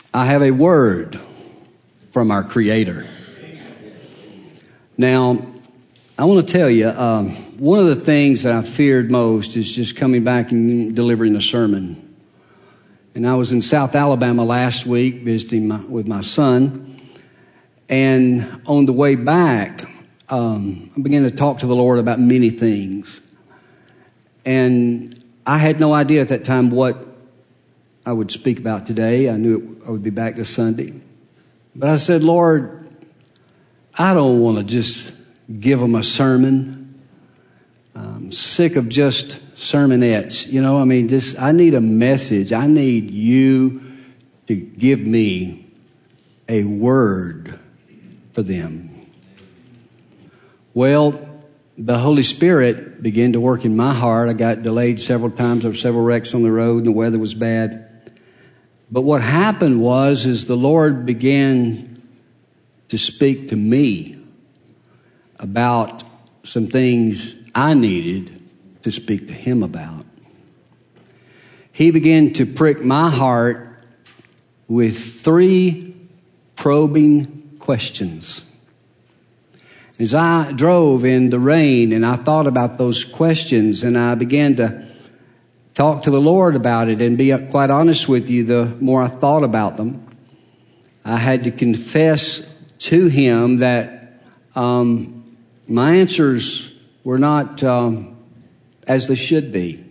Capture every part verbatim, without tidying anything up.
I have a word from our Creator. Now, I want to tell you, um, one of the things that I feared most is just coming back and delivering a sermon. And I was in South Alabama last week visiting my, with my son. And on the way back, um, I began to talk to the Lord about many things. And I had no idea at that time what I would speak about today. I knew it, I would be back this Sunday. But I said, Lord, I don't want to just give them a sermon. I'm sick of just sermonettes. You know, I mean, just, I need a message. I need you to give me a word for them. Well, the Holy Spirit began to work in my heart. I got delayed several times. There were several wrecks on the road and the weather was bad. But what happened was, is the Lord began to speak to me about some things I needed to speak to Him about. He began to prick my heart with three probing questions. As I drove in the rain and I thought about those questions and I began to talk to the Lord about it and be quite honest with you, the more I thought about them, I had to confess to Him that um, my answers were not um, as they should be.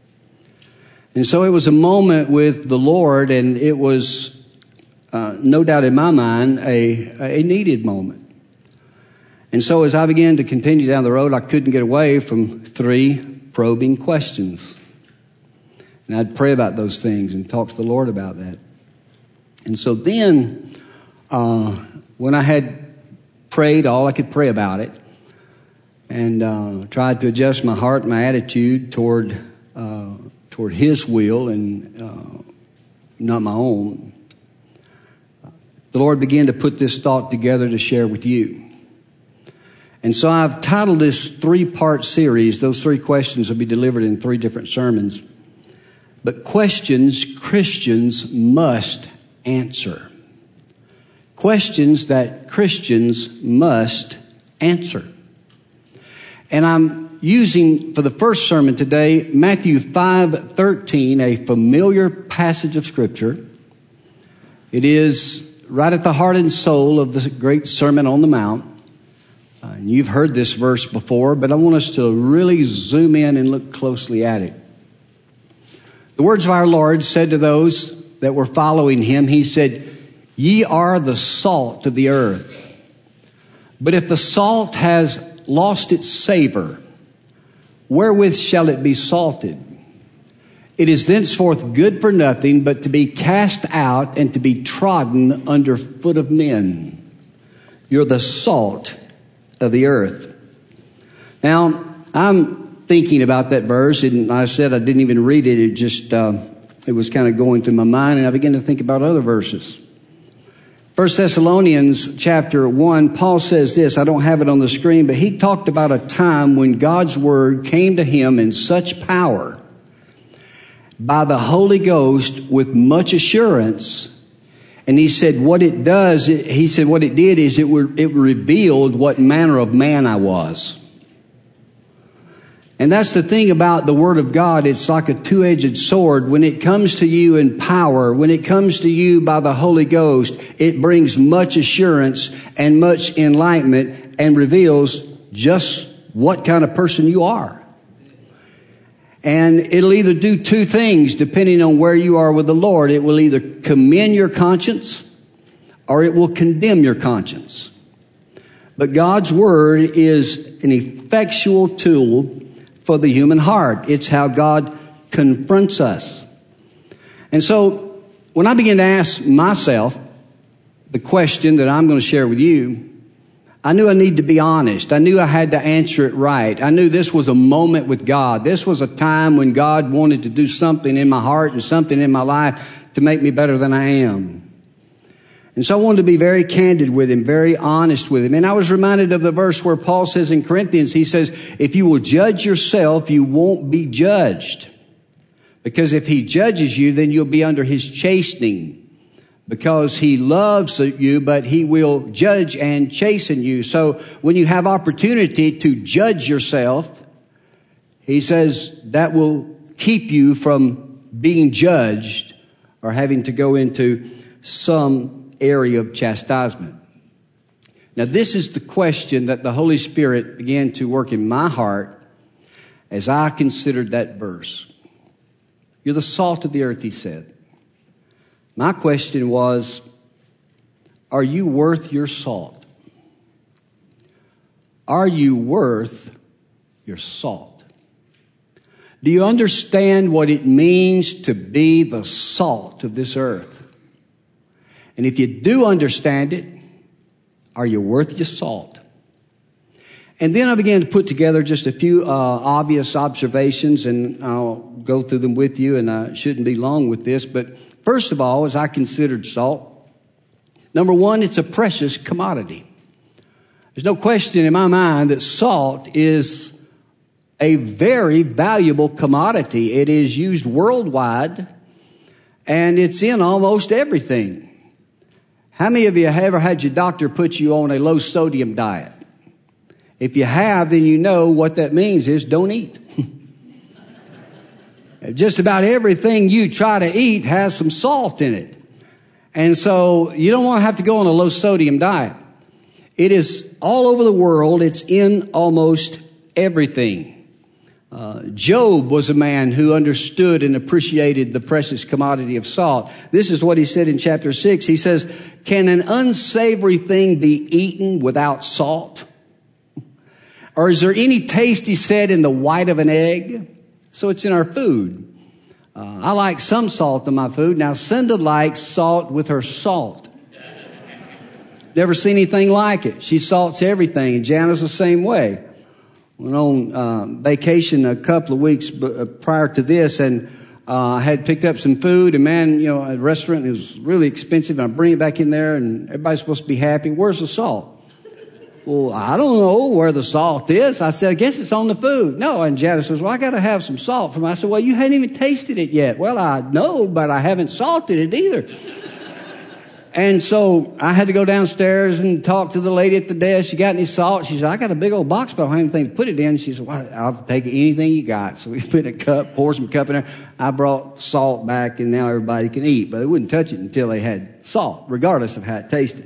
And so it was a moment with the Lord, and it was uh, no doubt in my mind a, a needed moment. And so as I began to continue down the road, I couldn't get away from three probing questions. And I'd pray about those things and talk to the Lord about that. And so then, uh, when I had prayed all I could pray about it and uh, tried to adjust my heart and my attitude toward uh, toward His will and uh, not my own, the Lord began to put this thought together to share with you. And so I've titled this three-part series. Those three questions will be delivered in three different sermons. But questions Christians must answer. Questions that Christians must answer. And I'm using for the first sermon today, Matthew five thirteen, a familiar passage of Scripture. It is right at the heart and soul of the great Sermon on the Mount. Uh, and you've heard this verse before, but I want us to really zoom in and look closely at it. The words of our Lord said to those that were following Him, He said, "Ye are the salt of the earth. But if the salt has lost its savor, wherewith shall it be salted? It is thenceforth good for nothing but to be cast out and to be trodden under foot of men. You're the salt of the earth." Now, I'm thinking about that verse, and I said I didn't even read it. It just, uh, it was kind of going through my mind, and I began to think about other verses. First Thessalonians chapter one, Paul says this, I don't have it on the screen, but he talked about a time when God's word came to him in such power by the Holy Ghost with much assurance. And he said what it does, he said what it did is it, re- it revealed what manner of man I was. And that's the thing about the Word of God. It's like a two-edged sword. When it comes to you in power, when it comes to you by the Holy Ghost, it brings much assurance and much enlightenment and reveals just what kind of person you are. And it'll either do two things depending on where you are with the Lord. It will either commend your conscience or it will condemn your conscience. But God's Word is an effectual tool for the human heart. It's how God confronts us. And so when I began to ask myself the question that I'm going to share with you, I knew I needed to be honest. I knew I had to answer it right. I knew this was a moment with God. This was a time when God wanted to do something in my heart and something in my life to make me better than I am. And so I wanted to be very candid with Him, very honest with Him. And I was reminded of the verse where Paul says in Corinthians, he says, if you will judge yourself, you won't be judged. Because if He judges you, then you'll be under His chastening. because he loves you, but he will judge and chasten you. So when you have opportunity to judge yourself, he says that will keep you from being judged or having to go into some area of chastisement. Now, this is the question that the Holy Spirit began to work in my heart as I considered that verse. You're the salt of the earth, he said. My question was, are you worth your salt? Are you worth your salt? Do you understand what it means to be the salt of this earth? And if you do understand it, are you worth your salt? And then I began to put together just a few uh, obvious observations, and I'll go through them with you, and I shouldn't be long with this. But first of all, as I considered salt, number one, it's a precious commodity. There's no question in my mind that salt is a very valuable commodity. It is used worldwide, and it's in almost everything. How many of you have ever had your doctor put you on a low sodium diet? If you have, then you know what that means is don't eat. Just about everything you try to eat has some salt in it. And so you don't want to have to go on a low sodium diet. It is all over the world. It's in almost everything. Uh, Job was a man who understood and appreciated the precious commodity of salt. This is what he said in chapter six. He says, "Can an unsavory thing be eaten without salt? Or is there any taste," he said, "in the white of an egg?" So it's in our food. Uh, I like some salt in my food. Now, Cinda likes salt with her salt. Never seen anything like it. She salts everything, and Jana's the same way. Went on uh, vacation a couple of weeks b- uh, prior to this, and uh, I had picked up some food, and man, you know, at a restaurant, it was really expensive, and I bring it back in there, and everybody's supposed to be happy. Where's the salt? Well, I don't know where the salt is. I said, I guess it's on the food. No, and Janice says, well, I got to have some salt from it. I said, well, you hadn't even tasted it yet. Well, I know, but I haven't salted it either. And so I had to go downstairs and talk to the lady at the desk. She got any salt? She said, I got a big old box, but I don't have anything to put it in. She said, well, I'll take anything you got. So we put a cup, pour some cup in there. I brought salt back, and now everybody can eat. But they wouldn't touch it until they had salt, regardless of how it tasted.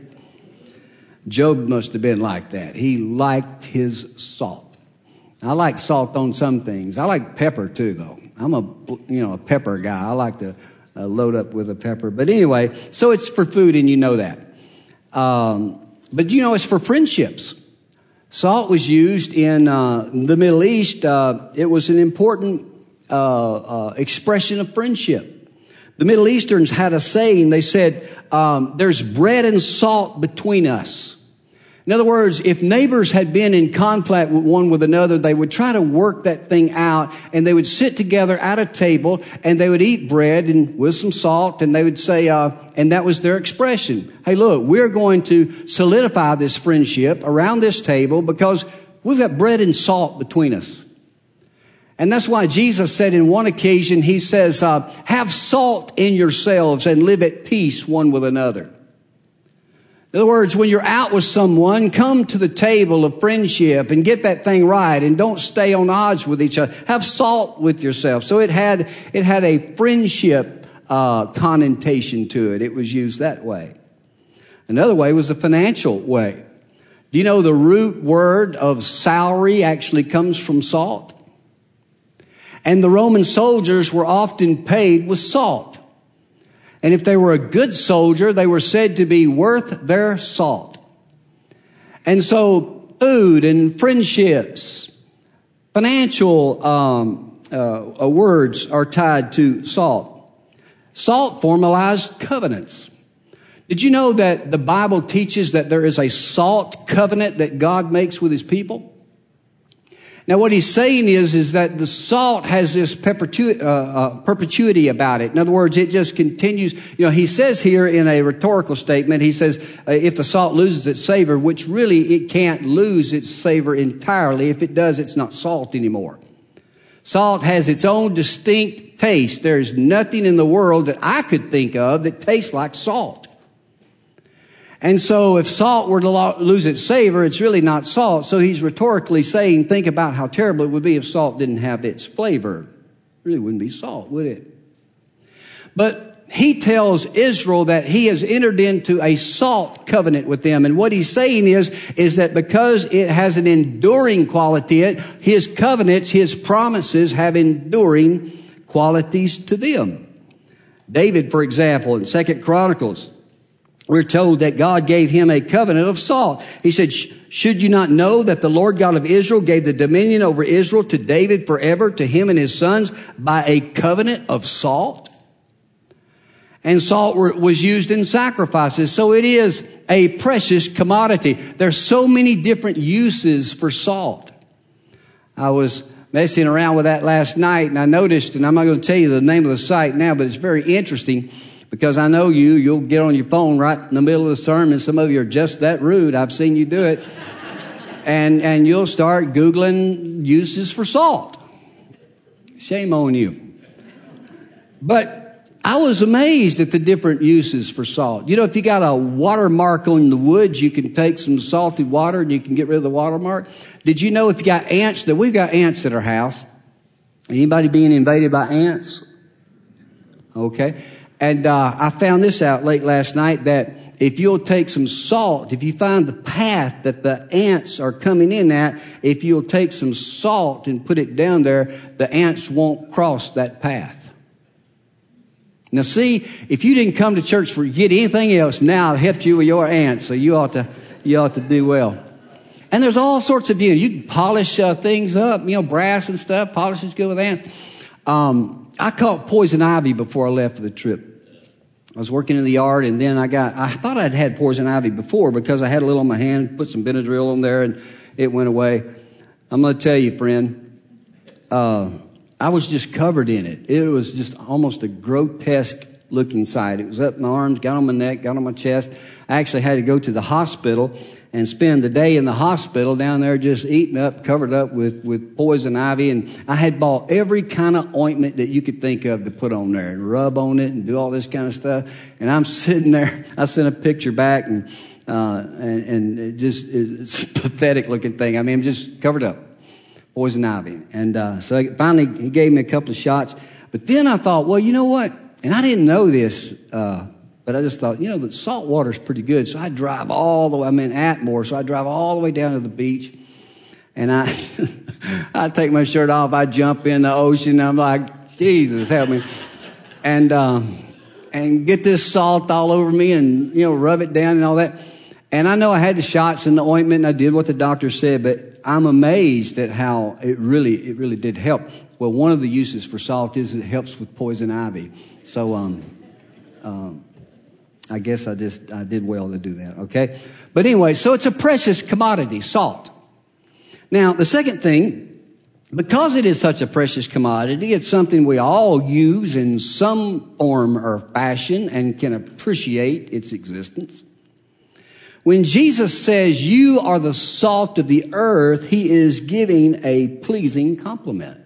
Job must have been like that. He liked his salt. I like salt on some things. I like pepper too, though. I'm a, you know, a pepper guy. I like to uh, load up with a pepper. But anyway, so it's for food, and you know that. Um, but you know, it's for friendships. Salt was used in uh, the Middle East. Uh, it was an important uh, uh, expression of friendship. The Middle Easterns had a saying. They said, um, there's bread and salt between us. In other words, if neighbors had been in conflict with one with another, they would try to work that thing out, and they would sit together at a table, and they would eat bread and with some salt, and they would say, uh, and that was their expression. Hey, look, we're going to solidify this friendship around this table because we've got bread and salt between us. And that's why Jesus said in one occasion, he says, uh, have salt in yourselves and live at peace one with another. In other words, when you're out with someone, come to the table of friendship and get that thing right, and don't stay on odds with each other. Have salt with yourself. So it had it had a friendship uh, connotation to it. It was used that way. Another way was the financial way. Do you know the root word of salary actually comes from salt? And the Roman soldiers were often paid with salt. And if they were a good soldier, they were said to be worth their salt. And so food and friendships, financial um, uh, words are tied to salt. Salt formalized covenants. Did you know that the Bible teaches that there is a salt covenant that God makes with his people? Now, what he's saying is, is that the salt has this perpetu- uh, uh, perpetuity about it. In other words, it just continues. You know, he says here in a rhetorical statement, he says, uh, if the salt loses its savor, which really it can't lose its savor entirely. If it does, it's not salt anymore. Salt has its own distinct taste. There's nothing in the world that I could think of that tastes like salt. And so if salt were to lo- lose its savor, it's really not salt. So he's rhetorically saying, think about how terrible it would be if salt didn't have its flavor. It really wouldn't be salt, would it? But he tells Israel that he has entered into a salt covenant with them. And what he's saying is, is that because it has an enduring quality, it, his covenants, his promises have enduring qualities to them. David, for example, in Second Chronicles, we're told that God gave him a covenant of salt. He said, should you not know that the Lord God of Israel gave the dominion over Israel to David forever, to him and his sons, by a covenant of salt? And salt were, was used in sacrifices. So it is a precious commodity. There's so many different uses for salt. I was messing around with that last night, and I noticed, and I'm not going to tell you the name of the site now, but it's very interesting. Because I know you, you'll get on your phone right in the middle of the sermon. Some of you are just that rude. I've seen you do it. And, and you'll start Googling uses for salt. Shame on you. But I was amazed at the different uses for salt. You know, if you got a watermark on the woods, you can take some salty water and you can get rid of the watermark. Did you know if you got ants, that we've got ants at our house? Anybody being invaded by ants? Okay. And uh, I found this out late last night, that if you'll take some salt, if you find the path that the ants are coming in at, if you'll take some salt and put it down there, the ants won't cross that path. Now see, if you didn't come to church for get anything else, now it helped you with your ants, so you ought to you ought to do well. And there's all sorts of, you know, you can polish uh, things up, you know, brass and stuff. Polish is good with ants. Um, I caught poison ivy before I left for the trip. I was working in the yard, and then I got, I thought I'd had poison ivy before because I had a little on my hand, put some Benadryl on there, and it went away. I'm going to tell you, friend, uh, I was just covered in it. It was just almost a grotesque looking sight. It was up my arms, got on my neck, got on my chest. I actually had to go to the hospital and spend the day in the hospital down there just eaten up, covered up with, with poison ivy. And I had bought every kind of ointment that you could think of to put on there and rub on it and do all this kind of stuff. And I'm sitting there. I sent a picture back, and, uh, and, and it just, it's a pathetic looking thing. I mean, I'm just covered up. Poison ivy. And, uh, so finally he gave me a couple of shots. But then I thought, well, you know what? And I didn't know this, uh, but I just thought, you know, the salt water's pretty good. So I drive all the way, I'm in Atmore, so I drive all the way down to the beach. And I, I take my shirt off, I jump in the ocean, I'm like, Jesus, help me. And, um, and get this salt all over me and, you know, rub it down and all that. And I know I had the shots and the ointment, and I did what the doctor said, but I'm amazed at how it really, it really did help. Well, one of the uses for salt is it helps with poison ivy. So, um, um, I guess I just, I did well to do that, okay? But anyway, so it's a precious commodity, salt. Now, the second thing, because it is such a precious commodity, it's something we all use in some form or fashion and can appreciate its existence. When Jesus says, you are the salt of the earth, he is giving a pleasing compliment.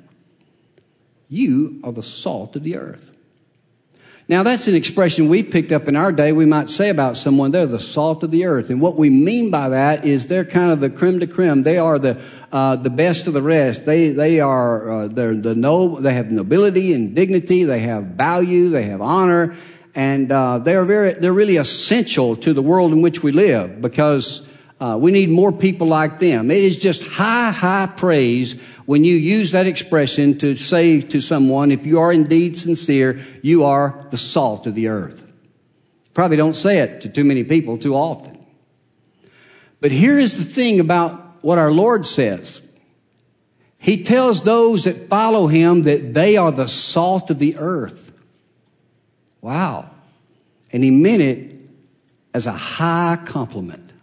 You are the salt of the earth. Now, that's an expression we picked up in our day. We might say about someone, they're the salt of the earth. And what we mean by that is they're kind of the creme de creme. They are the uh, the best of the rest. They they are uh, they're the no. They have nobility and dignity. They have value. They have honor, and uh, they are very they're really essential to the world in which we live, because uh, we need more people like them. It is just high high praise when you use that expression to say to someone, if you are indeed sincere, you are the salt of the earth. Probably don't say it to too many people too often. But here is the thing about what our Lord says. He tells those that follow him that they are the salt of the earth. Wow. And he meant it as a high compliment.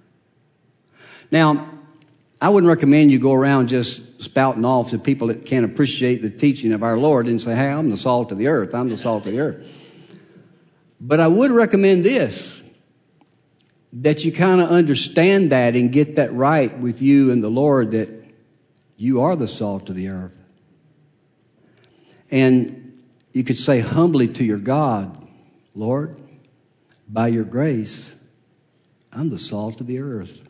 Now, I wouldn't recommend you go around just spouting off to people that can't appreciate the teaching of our Lord and say, hey, I'm the salt of the earth. I'm the salt of the earth. But I would recommend this, that you kind of understand that and get that right with you and the Lord, that you are the salt of the earth. And you could say humbly to your God, Lord, by your grace, I'm the salt of the earth.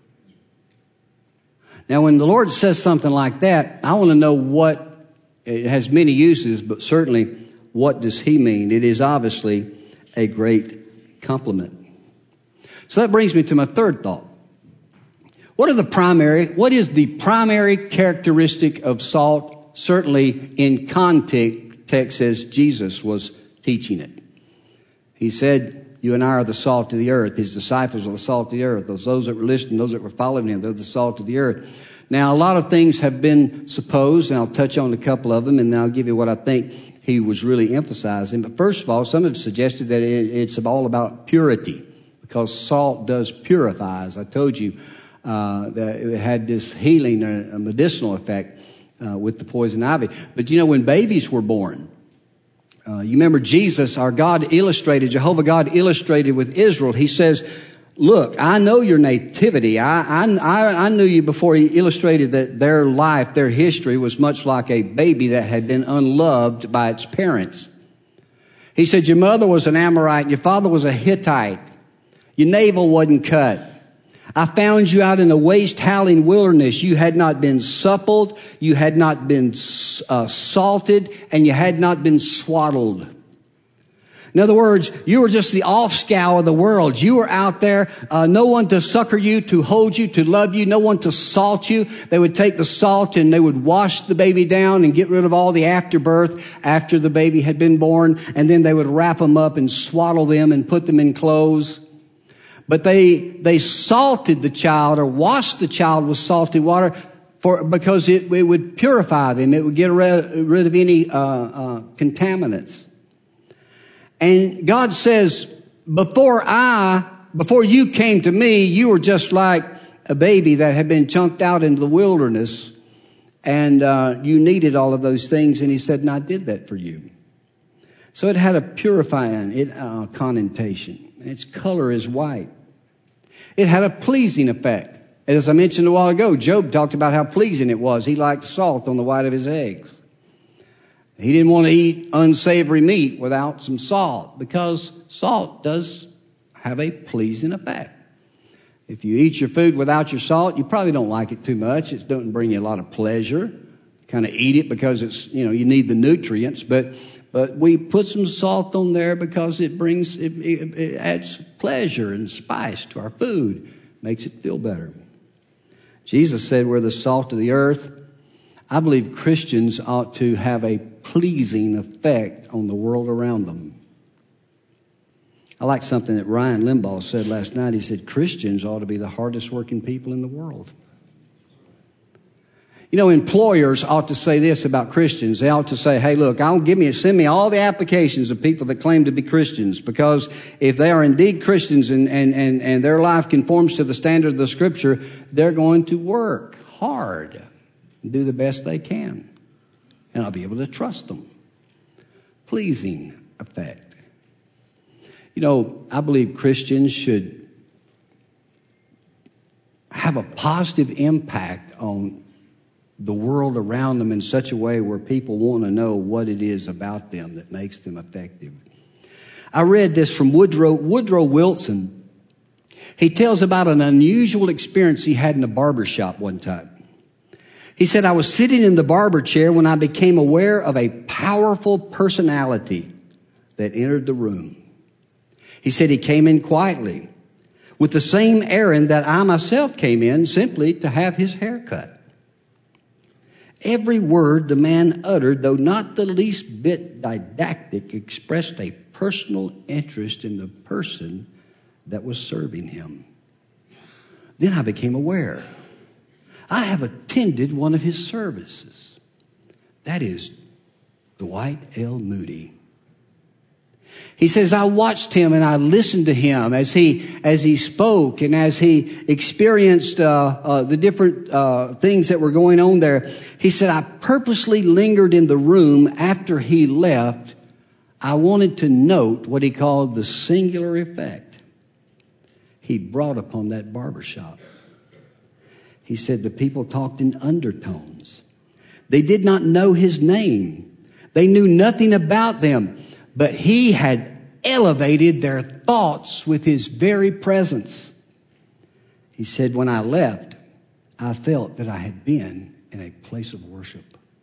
Now, when the Lord says something like that, I want to know what, it has many uses, but certainly what does he mean? It is obviously a great compliment. So that brings me to my third thought. What are the primary, what is the primary characteristic of salt? Certainly in context as Jesus was teaching it. He said, you and I are the salt of the earth. His disciples are the salt of the earth. Those, those that were listening, those that were following him, they're the salt of the earth. Now, a lot of things have been supposed, and I'll touch on a couple of them, and then I'll give you what I think he was really emphasizing. But first of all, some have suggested that it, it's all about purity, because salt does purify. As I told you, uh, that it had this healing, uh, a medicinal effect uh, with the poison ivy. But you know, when babies were born, uh, you remember Jesus, our God illustrated, Jehovah God illustrated with Israel. He says, look, I know your nativity. I, I, I knew you before he illustrated that their life, their history was much like a baby that had been unloved by its parents. He said, your mother was an Amorite, your father was a Hittite. Your navel wasn't cut. I found you out in a waste howling wilderness. You had not been suppled, you had not been uh, salted, and you had not been swaddled. In other words, you were just the offscour of the world. You were out there, uh, no one to succor you, to hold you, to love you, no one to salt you. They would take the salt and they would wash the baby down and get rid of all the afterbirth after the baby had been born. And then they would wrap them up and swaddle them and put them in clothes. But they, they salted the child or washed the child with salty water for, because it, it would purify them. It would get rid, rid of any, uh, uh, contaminants. And God says, before I, before you came to me, you were just like a baby that had been chunked out into the wilderness, and uh, you needed all of those things. And he said, and I did that for you. So it had a purifying it, uh, connotation. Its color is white. It had a pleasing effect. As I mentioned a while ago, Job talked about how pleasing it was. He liked salt on the white of his eggs. He didn't want to eat unsavory meat without some salt, because salt does have a pleasing effect. If you eat your food without your salt, you probably don't like it too much. It doesn't bring you a lot of pleasure. You kind of eat it because it's, you know, you need the nutrients, but but we put some salt on there because it brings, it, it, it adds pleasure and spice to our food, makes it feel better. Jesus said we're the salt of the earth. I believe Christians ought to have a pleasing effect on the world around them. I like something that Ryan Limbaugh said last night. He said, Christians ought to be the hardest working people in the world. You know, employers ought to say this about Christians. They ought to say, hey, look, I'll give me, send me all the applications of people that claim to be Christians, because if they are indeed Christians and, and, and, and their life conforms to the standard of the Scripture, they're going to work hard and do the best they can. And I'll be able to trust them. Pleasing effect. You know, I believe Christians should have a positive impact on the world around them in such a way where people want to know what it is about them that makes them effective. I read this from Woodrow, Woodrow Wilson. He tells about an unusual experience he had in a barber shop one time. He said, I was sitting in the barber chair when I became aware of a powerful personality that entered the room. He said he came in quietly with the same errand that I myself came in, simply to have his hair cut. Every word the man uttered, though not the least bit didactic, expressed a personal interest in the person that was serving him. Then I became aware. I have attended one of his services. That is Dwight L. Moody. He says, I watched him and I listened to him as he as he spoke and as he experienced uh, uh, the different uh, things that were going on there. He said, I purposely lingered in the room after he left. I wanted to note what he called the singular effect he brought upon that barbershop. He said the people talked in undertones. They did not know his name. They knew nothing about them. But he had elevated their thoughts with his very presence. He said, when I left, I felt that I had been in a place of worship.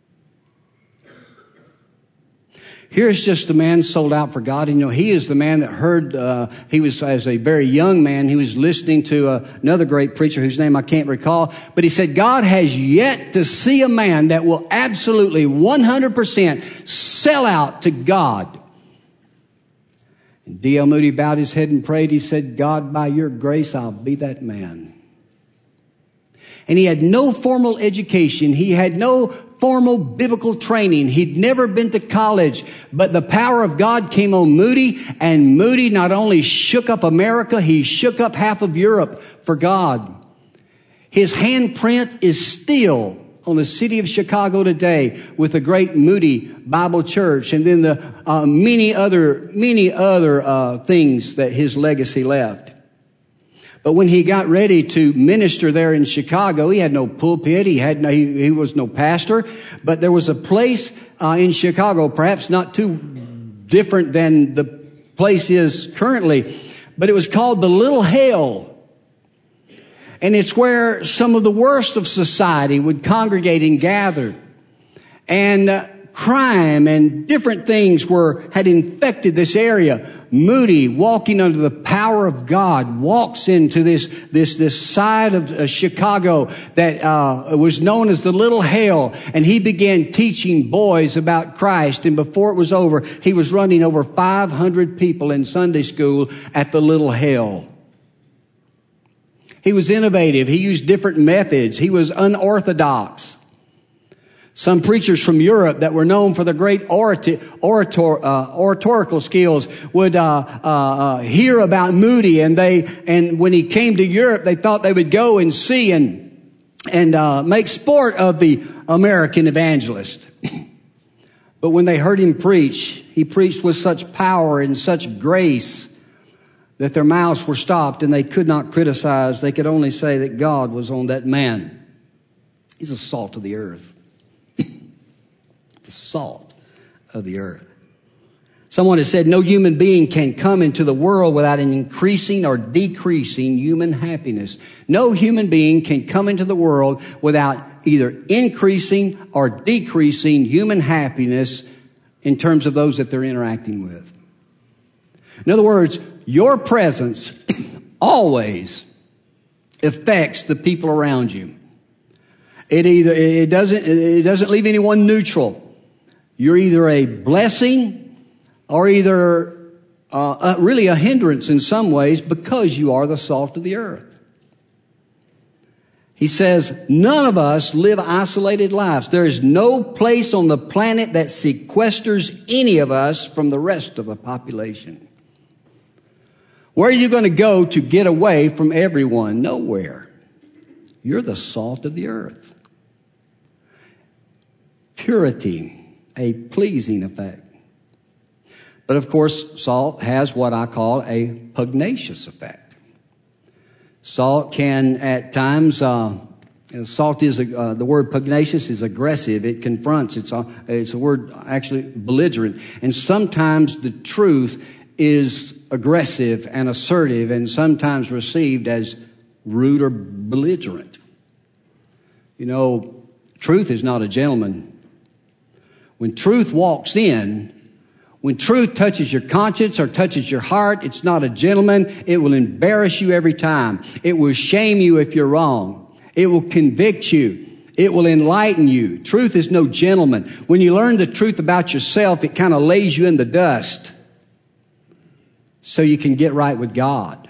Here's just a man sold out for God. And, you know, he is the man that heard, uh, he was, as a very young man, he was listening to uh, another great preacher whose name I can't recall. But he said, God has yet to see a man that will absolutely one hundred percent sell out to God. And D L Moody bowed his head and prayed. He said, God, by your grace, I'll be that man. And he had no formal education. He had no formal biblical training. He'd never been to college. But the power of God came on Moody, and Moody not only shook up America, he shook up half of Europe for God. His handprint is still on the city of Chicago today with the great Moody Bible Church, and then the uh, many other many other uh, things that his legacy left. But when he got ready to minister there in Chicago, he had no pulpit. He had no, he, he was no pastor. But there was a place uh, in Chicago, perhaps not too different than the place is currently, but it was called the Little Hell. And it's where some of the worst of society would congregate and gather. And uh, crime and different things were had infected this area. Moody, walking under the power of God, walks into this this this side of uh, Chicago that uh, was known as the Little Hell, and he began teaching boys about Christ. And before it was over, he was running over five hundred people in Sunday school at the Little Hell. He was innovative. He used different methods. He was unorthodox. Some preachers from Europe that were known for their great orator, orator, uh, oratorical skills would uh, uh, uh, hear about Moody, and they and when he came to Europe, they thought they would go and see and and uh, make sport of the American evangelist. But when they heard him preach, he preached with such power and such grace that their mouths were stopped and they could not criticize. They could only say that God was on that man. He's the salt of the earth. The salt of the earth. Someone has said no human being can come into the world without an increasing or decreasing human happiness. No human being can come into the world without either increasing or decreasing human happiness in terms of those that they're interacting with. In other words, your presence always affects the people around you. It either it doesn't it doesn't leave anyone neutral. You're either a blessing or either uh, uh, really a hindrance in some ways because you are the salt of the earth. He says, none of us live isolated lives. There is no place on the planet that sequesters any of us from the rest of the population. Where are you going to go to get away from everyone? Nowhere. You're the salt of the earth. Purity. A pleasing effect. But of course, salt has what I call a pugnacious effect. Salt can at times, uh, salt is, uh, the word pugnacious is aggressive. It confronts. It's a, it's a word actually belligerent. And sometimes the truth is aggressive and assertive and sometimes received as rude or belligerent. You know, truth is not a gentleman. When truth walks in, when truth touches your conscience or touches your heart, it's not a gentleman. It will embarrass you every time. It will shame you if you're wrong. It will convict you. It will enlighten you. Truth is no gentleman. When you learn the truth about yourself, it kind of lays you in the dust so you can get right with God.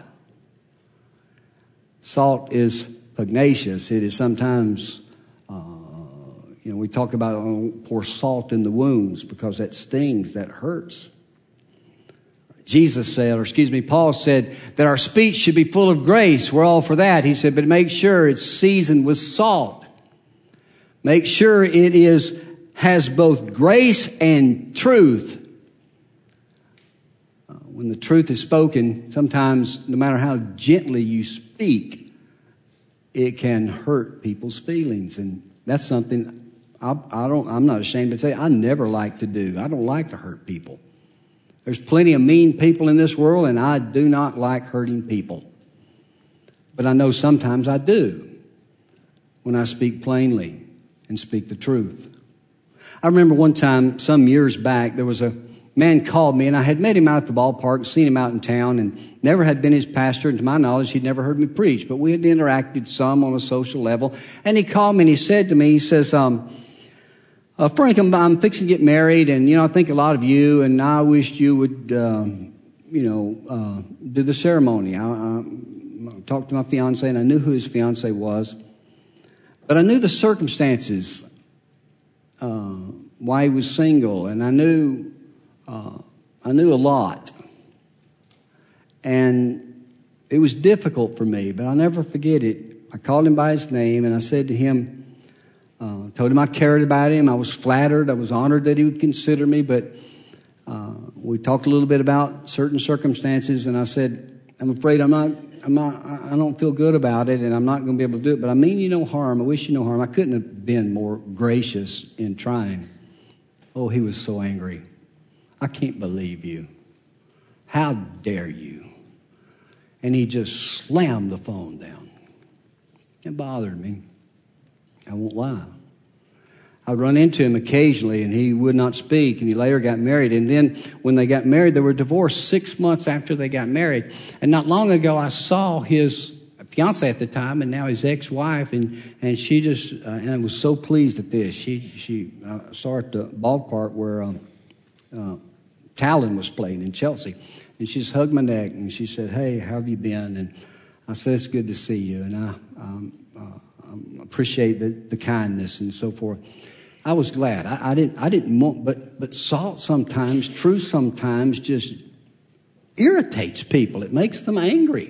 Salt is pugnacious. It is sometimes... You know, we talk about oh, pour salt in the wounds because that stings, that hurts. Jesus said, or excuse me, Paul said that our speech should be full of grace. We're all for that. He said, but make sure it's seasoned with salt. Make sure it is has both grace and truth. Uh, when the truth is spoken, sometimes no matter how gently you speak, it can hurt people's feelings. And that's something I, I don't, I'm not ashamed to say I never like to do. I don't like to hurt people. There's plenty of mean people in this world, and I do not like hurting people. But I know sometimes I do when I speak plainly and speak the truth. I remember one time, some years back, there was a man called me, and I had met him out at the ballpark, seen him out in town, and never had been his pastor. And to my knowledge, he'd never heard me preach. But we had interacted some on a social level. And he called me, and he said to me, he says, um, uh, Frank, I'm, I'm fixing to get married, and, you know, I think a lot of you, and I wished you would, um, you know, uh, do the ceremony. I, I talked to my fiance, and I knew who his fiance was. But I knew the circumstances, uh, why he was single, and I knew... Uh, I knew a lot, and it was difficult for me, but I'll never forget it. I called him by his name, and I said to him, uh, told him I cared about him. I was flattered. I was honored that he would consider me, but uh, we talked a little bit about certain circumstances, and I said, I'm afraid I'm not, I'm not, I don't feel good about it, and I'm not going to be able to do it, but I mean you no harm. I wish you no harm. I couldn't have been more gracious in trying. Oh, he was so angry. I can't believe you. How dare you? And he just slammed the phone down. It bothered me. I won't lie. I'd run into him occasionally, and he would not speak, and he later got married. And then when they got married, they were divorced six months after they got married. And not long ago, I saw his fiance at the time, and now his ex-wife, and, and she just, uh, and I was so pleased at this. She, she uh, saw her at the ballpark where... Um, Uh, Talon was playing in Chelsea, and she just hugged my neck, and she said, hey, how have you been? And I said, it's good to see you, and I um, uh, um, appreciate the, the kindness and so forth. I was glad. I, I didn't I didn't want, but but salt sometimes, truth sometimes just irritates people. It makes them angry.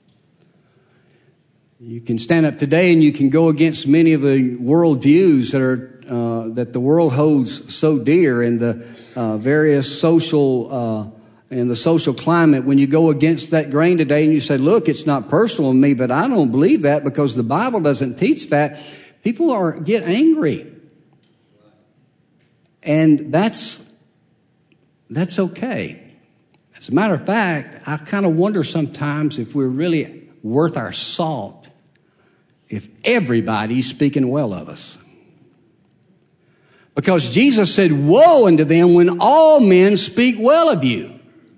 You can stand up today and you can go against many of the world views that are uh, that the world holds so dear, and the uh, various social uh, and the social climate. When you go against that grain today and you say, "Look, it's not personal to me, but I don't believe that because the Bible doesn't teach that," people are get angry, and that's that's okay. As a matter of fact, I kind of wonder sometimes if we're really worth our salt if everybody's speaking well of us. Because Jesus said, woe unto them when all men speak well of you.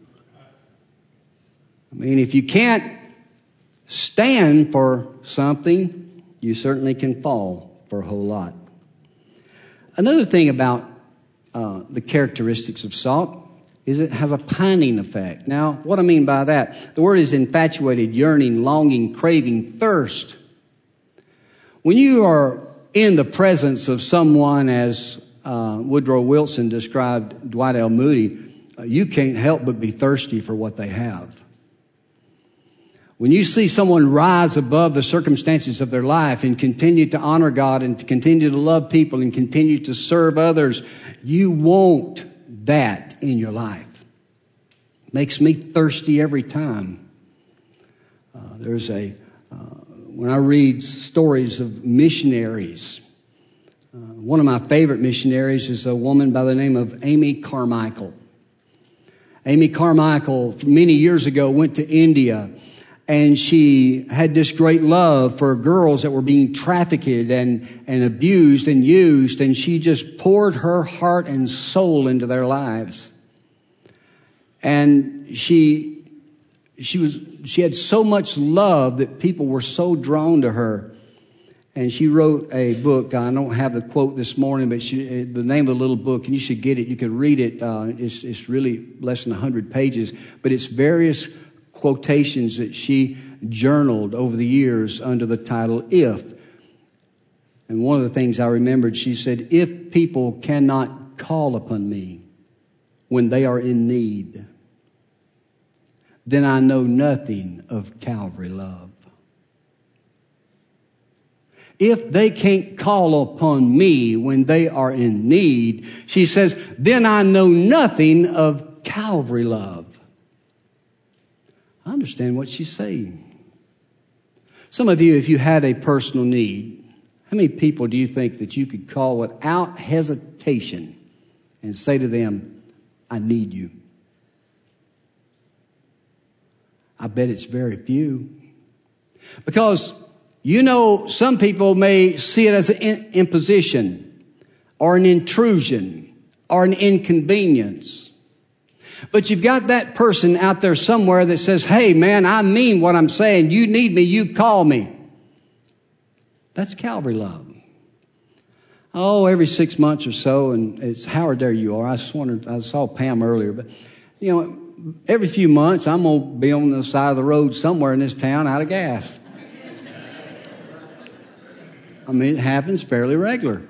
I mean, if you can't stand for something, you certainly can fall for a whole lot. Another thing about uh, the characteristics of salt is it has a pining effect. Now, what I mean by that, the word is infatuated, yearning, longing, craving, thirst. When you are in the presence of someone, as uh, Woodrow Wilson described Dwight L. Moody, uh, you can't help but be thirsty for what they have. When you see someone rise above the circumstances of their life and continue to honor God and to continue to love people and continue to serve others, you want that in your life. Makes me thirsty every time. Uh, there's a, uh, when I read stories of missionaries, uh, one of my favorite missionaries is a woman by the name of Amy Carmichael. Amy Carmichael, many years ago, went to India, and she had this great love for girls that were being trafficked and, and abused and used, and she just poured her heart and soul into their lives. And she, she was, she had so much love that people were so drawn to her. And she wrote a book. I don't have the quote this morning, but she, the name of the little book, and you should get it. You can read it. Uh, it's, it's really less than one hundred pages, but it's various quotations that she journaled over the years under the title If. And one of the things I remembered, she said, if people cannot call upon me when they are in need, then I know nothing of Calvary love. If they can't call upon me when they are in need, she says, then I know nothing of Calvary love. I understand what she's saying. Some of you, if you had a personal need, how many people do you think that you could call without hesitation and say to them, I need you? I bet it's very few. Because, you know, some people may see it as an imposition or an intrusion or an inconvenience. But you've got that person out there somewhere that says, hey, man, I mean what I'm saying. You need me, you call me. That's Calvary love. Oh, every six months or so, and it's Howard, there you are. I just wondered, I saw Pam earlier, but, you know, every few months I'm going to be on the side of the road somewhere in this town out of gas. I mean, it happens fairly regular.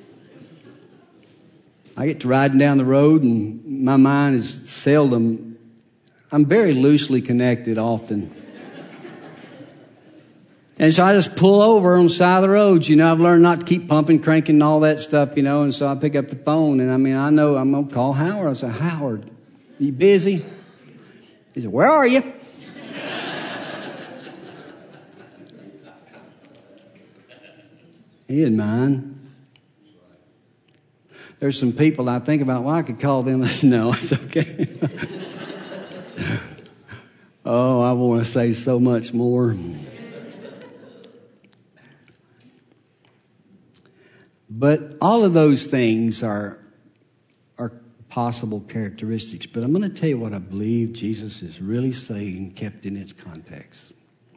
I get to riding down the road and my mind is seldom, I'm very loosely connected often. And so I just pull over on the side of the road. You know, I've learned not to keep pumping, cranking, and all that stuff, you know. And so I pick up the phone, and I mean, I know I'm going to call Howard. I say, Howard, you busy? He said, where are you? He didn't mind. There's some people I think about, well, I could call them. No, it's okay. Oh, I want to say so much more. But all of those things are, are possible characteristics. But I'm going to tell you what I believe Jesus is really saying, kept in its context.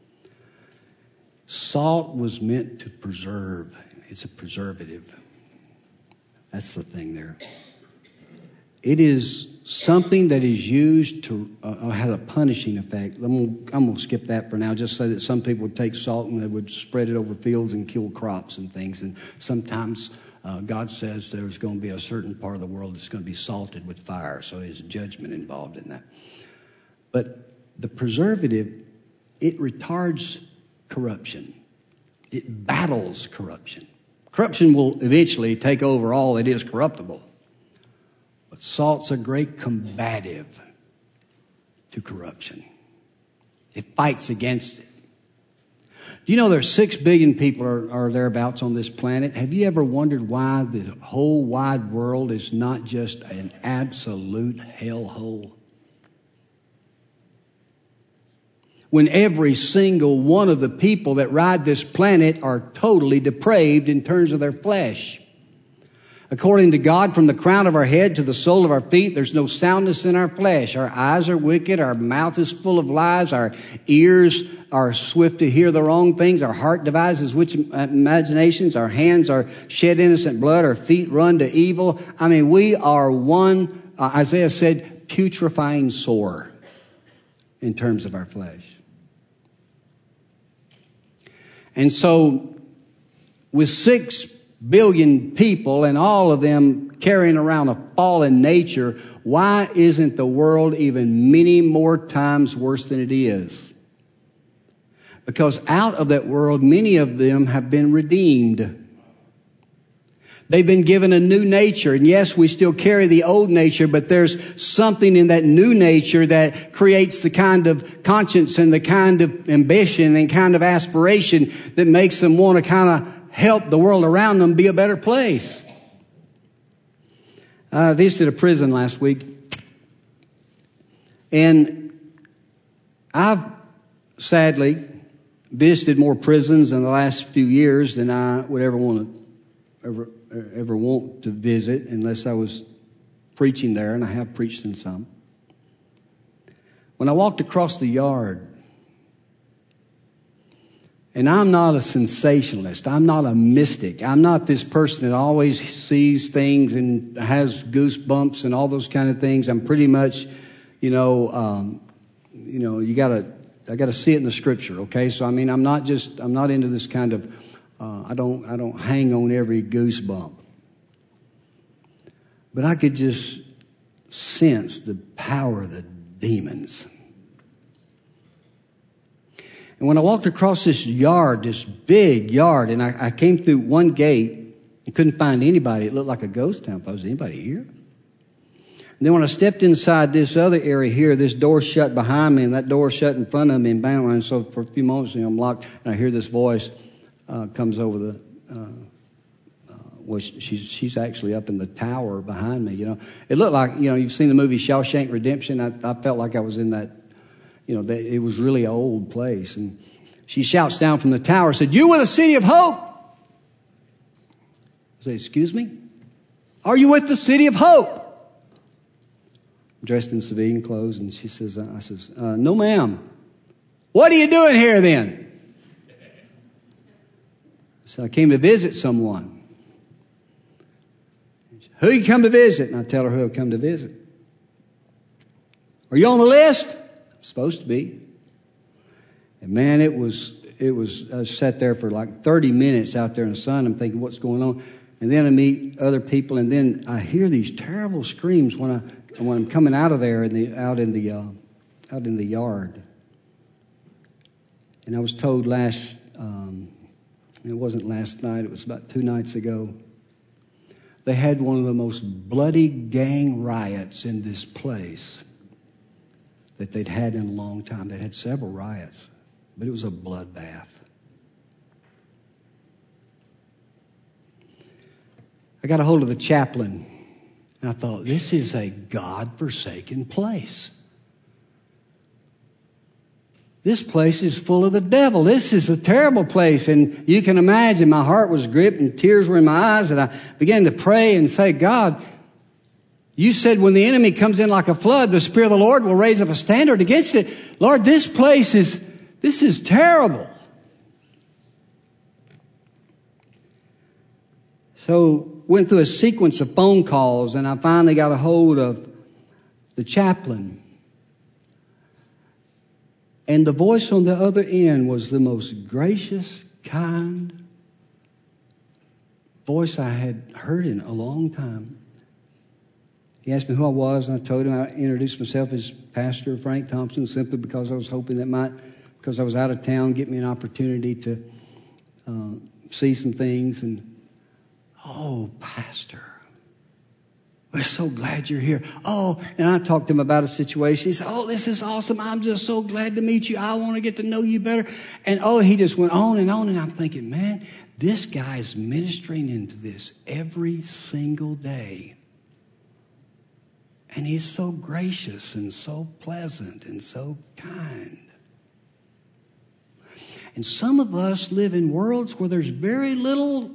Salt was meant to preserve. It's a preservative. That's the thing there. It is something that is used to uh, have a punishing effect. I'm going I'm going to skip that for now. Just say that some people would take salt and they would spread it over fields and kill crops and things. And sometimes uh, God says there's going to be a certain part of the world that's going to be salted with fire. So there's judgment involved in that. But the preservative, it retards corruption. It battles corruption. Corruption will eventually take over all that is corruptible. But salt's a great combative to corruption. It fights against it. Do you know there's six billion people or, or thereabouts on this planet? Have you ever wondered why the whole wide world is not just an absolute hellhole? When every single one of the people that ride this planet are totally depraved in terms of their flesh. According to God, from the crown of our head to the sole of our feet, there's no soundness in our flesh. Our eyes are wicked. Our mouth is full of lies. Our ears are swift to hear the wrong things. Our heart devises witch imaginations. Our hands are shed innocent blood. Our feet run to evil. I mean, we are one, uh, Isaiah said, putrefying sore in terms of our flesh. And so, with six billion people and all of them carrying around a fallen nature, why isn't the world even many more times worse than it is? Because out of that world, many of them have been redeemed. They've been given a new nature. And yes, we still carry the old nature, but there's something in that new nature that creates the kind of conscience and the kind of ambition and kind of aspiration that makes them want to kind of help the world around them be a better place. I visited a prison last week, and I've sadly visited more prisons in the last few years than I would ever want to ever ever want to visit unless I was preaching there, and I have preached in some. When I walked across the yard, and I'm not a sensationalist. I'm not a mystic. I'm not this person that always sees things and has goosebumps and all those kind of things. I'm pretty much, you know, um, you know, you gotta, I gotta see it in the Scripture. Okay, so I mean, I'm not just, I'm not into this kind of, uh, I don't, I don't hang on every goosebump. But I could just sense the power of the demons. And when I walked across this yard, this big yard, and I, I came through one gate and couldn't find anybody. It looked like a ghost town. Was anybody here? And then when I stepped inside this other area here, this door shut behind me, and that door shut in front of me, and bam, and so for a few moments, you know, I'm locked, and I hear this voice uh, comes over the. Uh, uh, well, she's she's actually up in the tower behind me. You know, it looked like, you know, you've seen the movie Shawshank Redemption. I, I felt like I was in that. You know, it was really an old place. And she shouts down from the tower, said, "You were the City of Hope." I said, "Excuse me? Are you with the City of Hope?" I'm dressed in civilian clothes, and she says, I says, uh, "No, ma'am." "What are you doing here then?" So I came to visit someone. "Who you come to visit?" And I tell her who I come to visit. "Are you on the list?" "I'm supposed to be." And man, it was, it was, I sat there for like thirty minutes out there in the sun. I'm thinking, what's going on? And then I meet other people, and then I hear these terrible screams when I, when I'm coming out of there in the, out in the, uh, out in the yard. And I was told last, um, it wasn't last night, it was about two nights ago, they had one of the most bloody gang riots in this place that they'd had in a long time. They'd had several riots, but it was a bloodbath. I got a hold of the chaplain, and I thought, this is a God-forsaken place. This place is full of the devil. This is a terrible place. And you can imagine my heart was gripped and tears were in my eyes, and I began to pray and say, "God, you said when the enemy comes in like a flood, the Spirit of the Lord will raise up a standard against it. Lord, this place is, this is terrible." So went through a sequence of phone calls, and I finally got a hold of the chaplain. And the voice on the other end was the most gracious, kind voice I had heard in a long time. He asked me who I was, and I told him. I introduced myself as Pastor Frank Thompson, simply because I was hoping that might, because I was out of town, get me an opportunity to uh, see some things. And, "Oh, Pastor, we're so glad you're here." Oh, and I talked to him about a situation. He said, "Oh, this is awesome. I'm just so glad to meet you. I want to get to know you better." And oh, he just went on and on. And I'm thinking, man, this guy is ministering into this every single day. And he's so gracious and so pleasant and so kind. And some of us live in worlds where there's very little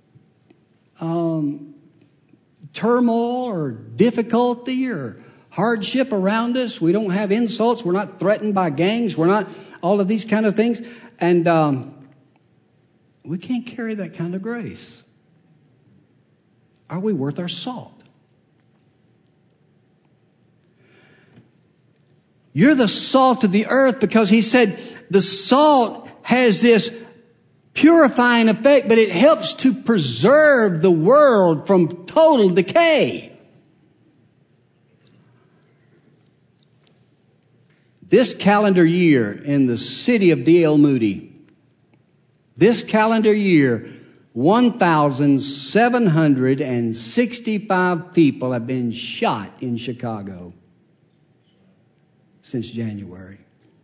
um, turmoil or difficulty or hardship around us. We don't have insults. We're not threatened by gangs. We're not all of these kind of things. And um, we can't carry that kind of grace. Are we worth our salt? You're the salt of the earth, because he said the salt has this purifying effect, but it helps to preserve the world from total decay. This calendar year in the city of D L Moody, this calendar year, one thousand seven hundred sixty-five people have been shot in Chicago since January.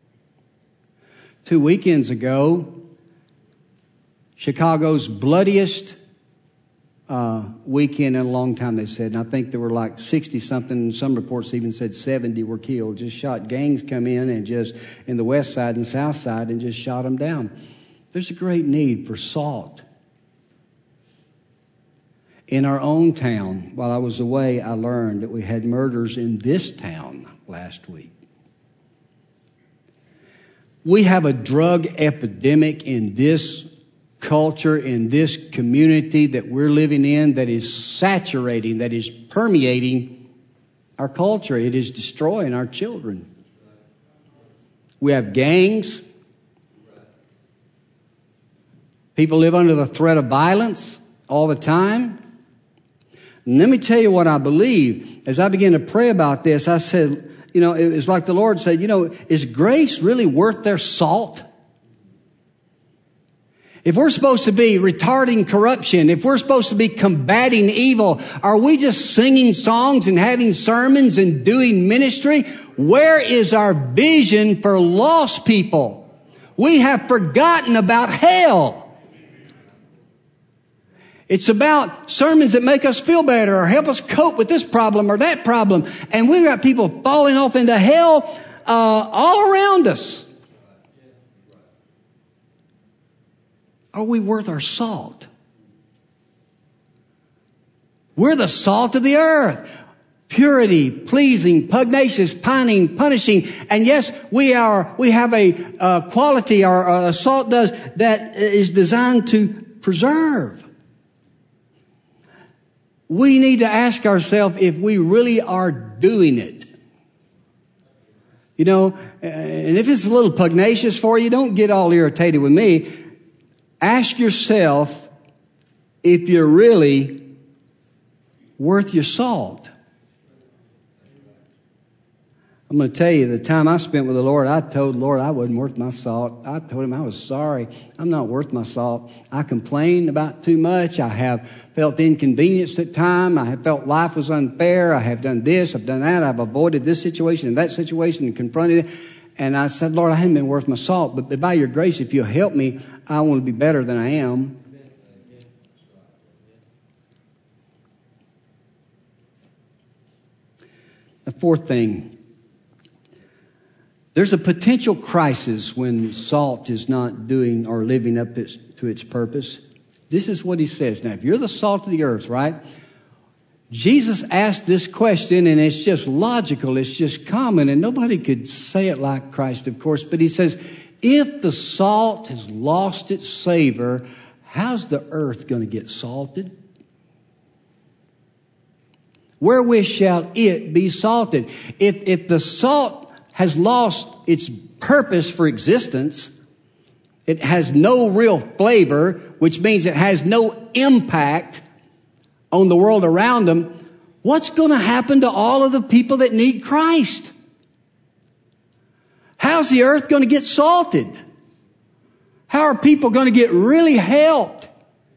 Two weekends ago, Chicago's bloodiest uh, weekend in a long time, they said. And I think there were like sixty-something, and some reports even said seventy were killed. Just shot. Gangs come in and just, in the west side and south side, and just shot them down. There's a great need for salt. In our own town, while I was away, I learned that we had murders in this town last week. We have a drug epidemic in this culture, in this community that we're living in, that is saturating, that is permeating our culture. It is destroying our children. We have gangs. People live under the threat of violence all the time. And let me tell you what I believe. As I began to pray about this, I said, you know, it was like the Lord said, you know, is grace really worth their salt? If we're supposed to be retarding corruption, if we're supposed to be combating evil, are we just singing songs and having sermons and doing ministry? Where is our vision for lost people? We have forgotten about hell. It's about sermons that make us feel better or help us cope with this problem or that problem. And we've got people falling off into hell uh, all around us. Are we worth our salt? We're the salt of the earth. Purity, pleasing, pugnacious, pining, punishing. And yes, we are, we have a uh, quality our uh, salt does that is designed to preserve. We need to ask ourselves if we really are doing it. You know, and if it's a little pugnacious for you, don't get all irritated with me. Ask yourself if you're really worth your salt. I'm going to tell you, the time I spent with the Lord, I told the Lord I wasn't worth my salt. I told him I was sorry. I'm not worth my salt. I complained about too much. I have felt inconvenienced at times. I have felt life was unfair. I have done this. I've done that. I've avoided this situation and that situation and confronted it. And I said, Lord, I haven't been worth my salt. But by your grace, if you'll help me, I want to be better than I am. The fourth thing. There's a potential crisis when salt is not doing or living up its, to its purpose. This is what he says. Now, if you're the salt of the earth, right? Jesus asked this question, and it's just logical. It's just common, and nobody could say it like Christ, of course. But he says, if the salt has lost its savor, how's the earth going to get salted? Wherewith shall it be salted? If, if the salt has lost its purpose for existence, it has no real flavor, which means it has no impact on the world around them, what's going to happen to all of the people that need Christ? How's the earth going to get salted? How are people going to get really helped?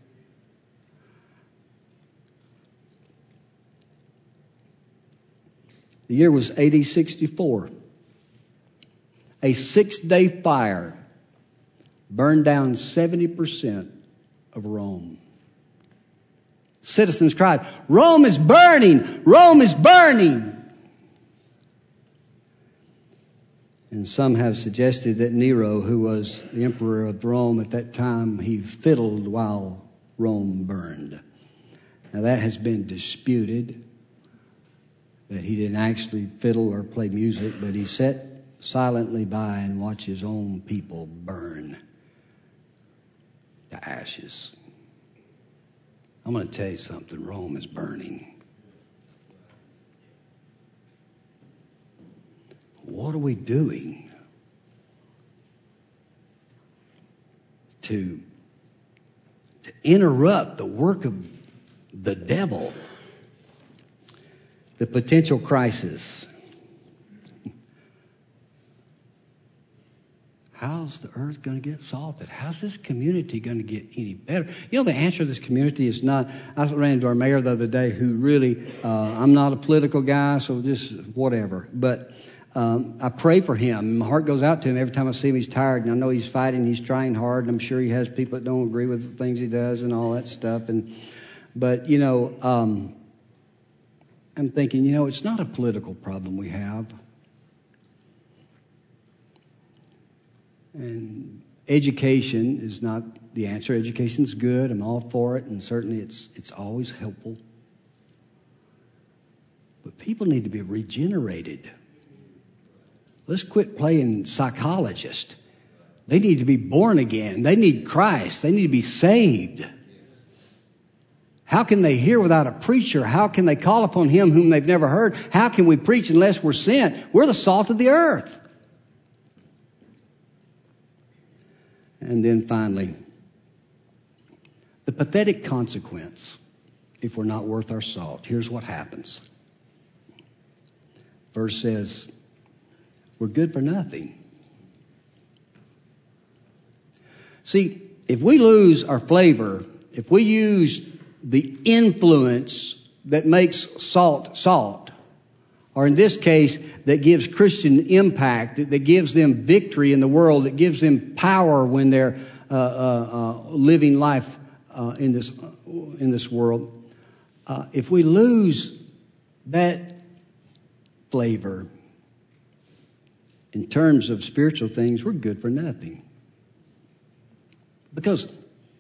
The year was A D sixty-four. A six-day fire burned down seventy percent of Rome. Citizens cried, Rome is burning! Rome is burning! And some have suggested that Nero, who was the emperor of Rome at that time, he fiddled while Rome burned. Now that has been disputed, that he didn't actually fiddle or play music, but he sat silently by and watched his own people burn to ashes. I'm going to tell you something. Rome is burning. What are we doing to, to interrupt the work of the devil? The potential crisis. How's the earth going to get salted? How's this community going to get any better? You know, the answer to this community is not, I ran into our mayor the other day who really, uh, I'm not a political guy, so just whatever. But um, I pray for him. My heart goes out to him every time I see him. He's tired, and I know he's fighting. He's trying hard, and I'm sure he has people that don't agree with the things he does and all that stuff. And But, you know, um, I'm thinking, you know, it's not a political problem we have. And education is not the answer. Education's good. I'm all for it, and certainly it's it's always helpful. But people need to be regenerated. Let's quit playing psychologist. They need to be born again. They need Christ. They need to be saved. How can they hear without a preacher? How can they call upon him whom they've never heard? How can we preach unless we're sent? We're the salt of the earth. And then finally, the pathetic consequence if we're not worth our salt. Here's what happens. Verse says, we're good for nothing. See, if we lose our flavor, if we use the influence that makes salt salt, or in this case, that gives Christian impact, that, that gives them victory in the world, that gives them power when they're uh, uh, uh, living life uh, in this uh, in this world. Uh, if we lose that flavor in terms of spiritual things, we're good for nothing. Because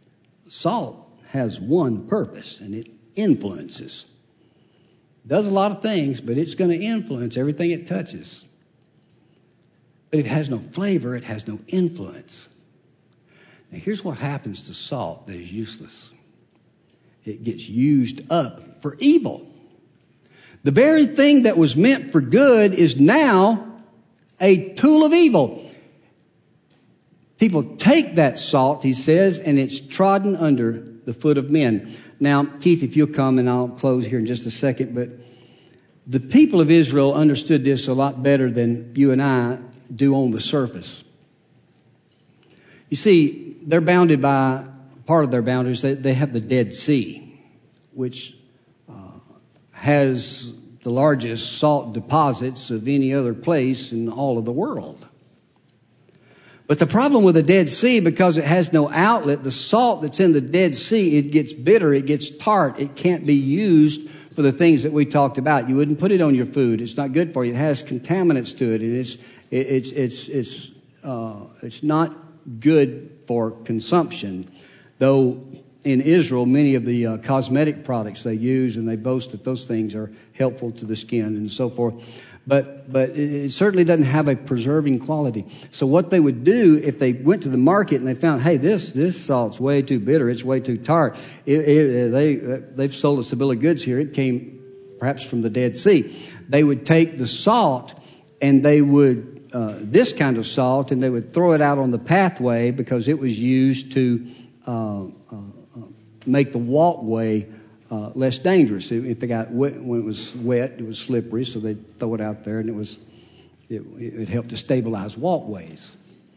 Salt has one purpose, and it influences. It does a lot of things, but it's going to influence everything it touches. But if it has no flavor, it has no influence. Now, here's what happens to salt that is useless. It gets used up for evil. The very thing that was meant for good is now a tool of evil. People take that salt, he says, and it's trodden under the foot of men. Now, Keith, if you'll come, and I'll close here in just a second, but the people of Israel understood this a lot better than you and I do on the surface. You see, they're bounded by, part of their boundaries, they, they have the Dead Sea, which uh, has the largest salt deposits of any other place in all of the world. But the problem with the Dead Sea, because it has no outlet, the salt that's in the Dead Sea, it gets bitter, it gets tart, it can't be used for the things that we talked about. You wouldn't put it on your food. It's not good for you. It has contaminants to it, and it's it's it's it's uh, it's not good for consumption. Though in Israel, many of the uh, cosmetic products they use, and they boast that those things are helpful to the skin and so forth. But but it certainly doesn't have a preserving quality. So what they would do if they went to the market and they found, hey, this this salt's way too bitter, it's way too tart. It, it, they they've sold us a bill of goods here. It came perhaps from the Dead Sea. They would take the salt and they would uh, this kind of salt and they would throw it out on the pathway because it was used to uh, uh, make the walkway Uh, less dangerous. If they got wet, when it was wet, it was slippery, so they'd throw it out there, and it was it, it helped to stabilize walkways.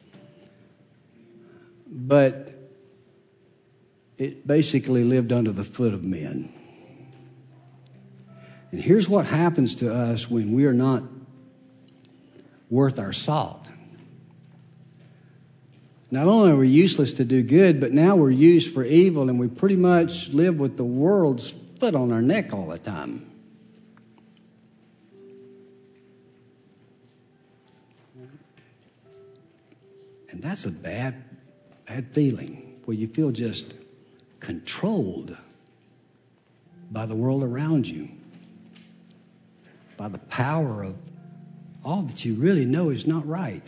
But it basically lived under the foot of men. And here's what happens to us when we are not worth our salt. Not only are we useless to do good, but now we're used for evil, and we pretty much live with the world's foot on our neck all the time. And that's a bad, bad feeling, where you feel just controlled by the world around you, by the power of all that you really know is not right.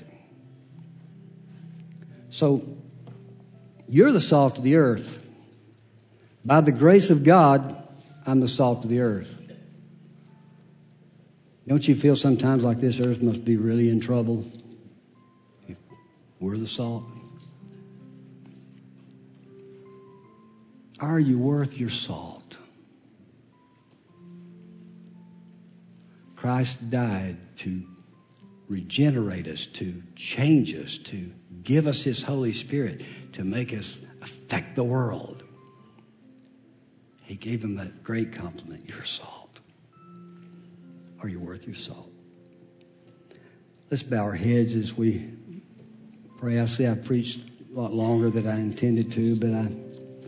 So, you're the salt of the earth. By the grace of God, I'm the salt of the earth. Don't you feel sometimes like this earth must be really in trouble? If we're the salt. Are you worth your salt? Christ died to regenerate us, to change us, to give us His Holy Spirit, to make us affect the world. He gave him that great compliment. You're salt. Are you worth your salt? Let's bow our heads as we pray. I say I preached a lot longer than I intended to, but I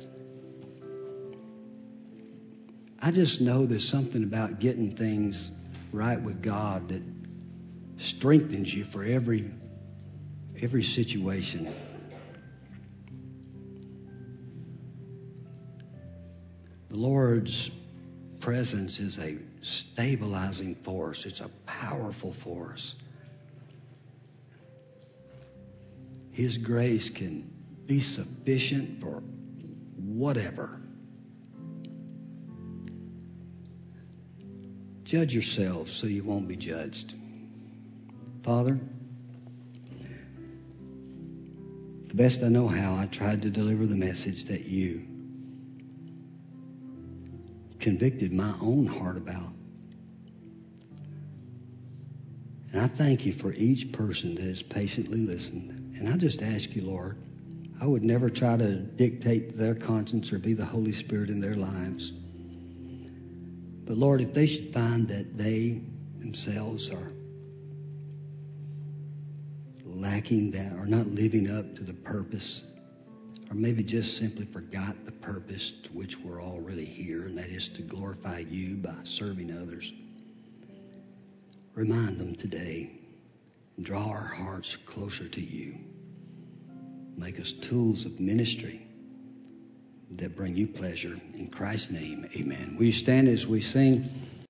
I just know there's something about getting things right with God that strengthens you for every every situation. The Lord's presence is a stabilizing force. It's a powerful force. His grace can be sufficient for whatever. Judge yourselves so you won't be judged. Father, the best I know how, I tried to deliver the message that you convicted my own heart about. And I thank you for each person that has patiently listened. And I just ask you, Lord, I would never try to dictate their conscience or be the Holy Spirit in their lives. But Lord, if they should find that they themselves are lacking that, or not living up to the purpose, or maybe just simply forgot the purpose to which we're all really here, and that is to glorify you by serving others, remind them today and draw our hearts closer to you. Make us tools of ministry that bring you pleasure. In Christ's name, amen. Will you stand as we sing?